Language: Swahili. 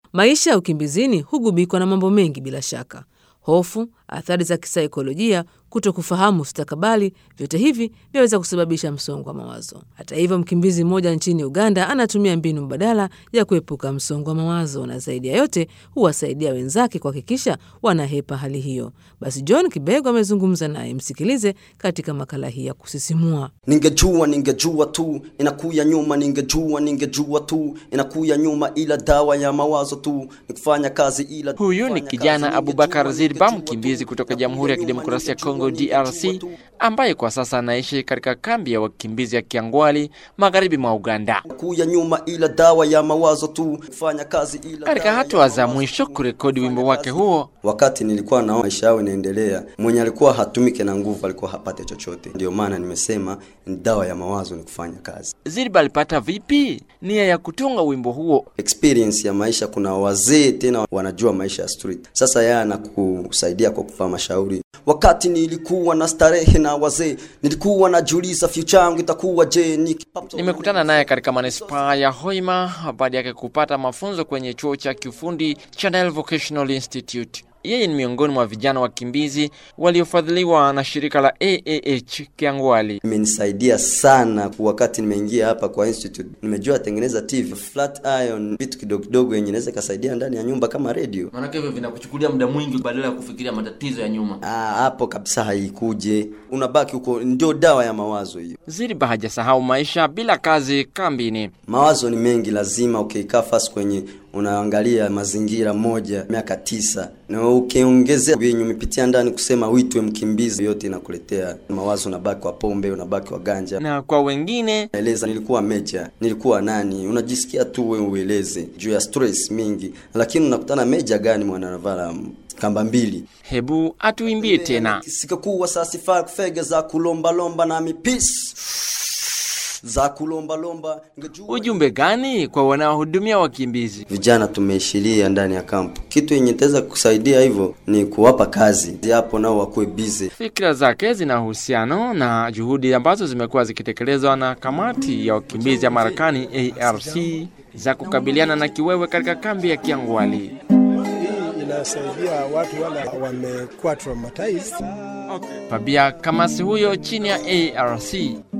Maisha ya ukimbizini hugubikwa na mambo mengi bila shaka. Hofu, athari za kisaikolojia, kutokufahamu mustakabali, vyote hivi vyaweza kusababisha msongo wa mawazo. Hata hivyo, mkimbizi mmoja nchini Uganda anatumia mbinu mbadala ya kuepuka msongo wa mawazo, na zaidi ya yote huwasaidia wenzake kuhakikisha wanahepa hali hiyo. Basi John Kibego amezungumza naye, msikilize katika makala hii ya kusisimua. Ningejua tu inakuya nyuma, ningejua tu inakuya nyuma, ila dawa ya mawazo tu nikufanya kazi ila. Huyu ni kijana Abubakar Zirba, mkimbizi kutoka Jamhuri ya Kidemokrasia ya Kongo DRC, ambaye kwa sasa anaishi katika kambi ya wakimbizi ya Kyangwali magharibi mwa Uganda. Kuya nyuma, ila dawa ya mawazo tu kufanya kazi ila. Katika hatua za mwisho kurekodi wimbo wake huo, wakati nilikuwa na maisha yao inaendelea, mwenye alikuwa hatumike na nguvu alikuwa hapate chochote. Ndio maana nimesema dawa ya mawazo ni kufanya kazi. Zirba alipata vipi nia ya kutunga wimbo huo? Experience ya maisha, kuna wazee tena wanajua maisha ya street. Sasa yeye anakusaidia kwa kufa mashauri. Wakati nilikuwa na starehe na wazee, nilikuwa najiuliza future yangu itakuwa je. Nimekutana naye katika manispaa ya Hoima baada yake kupata mafunzo kwenye chuo cha kiufundi cha Nile Vocational Institute. Yeye ni miongoni mwa vijana wakimbizi waliofadhiliwa na shirika la AAH Kyangwali. Imenisaidia sana wakati nimeingia hapa kwa institute. Nimejua tengeneza TV, flat iron, vitu kidogo kidogo yenye inaweza kusaidia ndani ya nyumba kama radio. Maana hivyo vinakuchukulia muda mwingi badala ya kufikiria matatizo ya nyuma. Hapo kabisa haikuje. Unabaki huko, ndio dawa ya mawazo hiyo. Zirba hajasahau maisha bila kazi kambini. Mawazo ni mengi, lazima ukikaa fast kwenye unaangalia mazingira moja miaka 9 na ukiongezea yenye umepitia ndani kusema uitwe mkimbizi, yote inakuletea mawazo, unabaki kwa pombe, unabaki kwa ganja. Na kwa wengine eleza nilikuwa meja, nilikuwa nani, unajisikia tu wewe ueleze juu ya stress mingi, lakini unakutana meja gani mwana anavala kamba mbili. Hebu atuimbie tena. Sikakuwa sasifaa kufege za kulomba lomba na peace za kulomba lomba. Ujumbe gani kwa wanaohudumia wakimbizi? Vijana tumeishiria ndani ya kampu. Kitu yenye itaweza kusaidia hivyo ni kuwapa kazi. Hapo nao wakuwe busy. Fikra zake zina uhusiano na juhudi ambazo zimekuwa zikitekelezwa na kamati ya wakimbizi ya Marekani ARC za kukabiliana na kiwewe katika kambi ya Kyangwali. Inasaidia watu wale wamekuwa traumatized. Fabia Kamasi huyo chini ya ARC.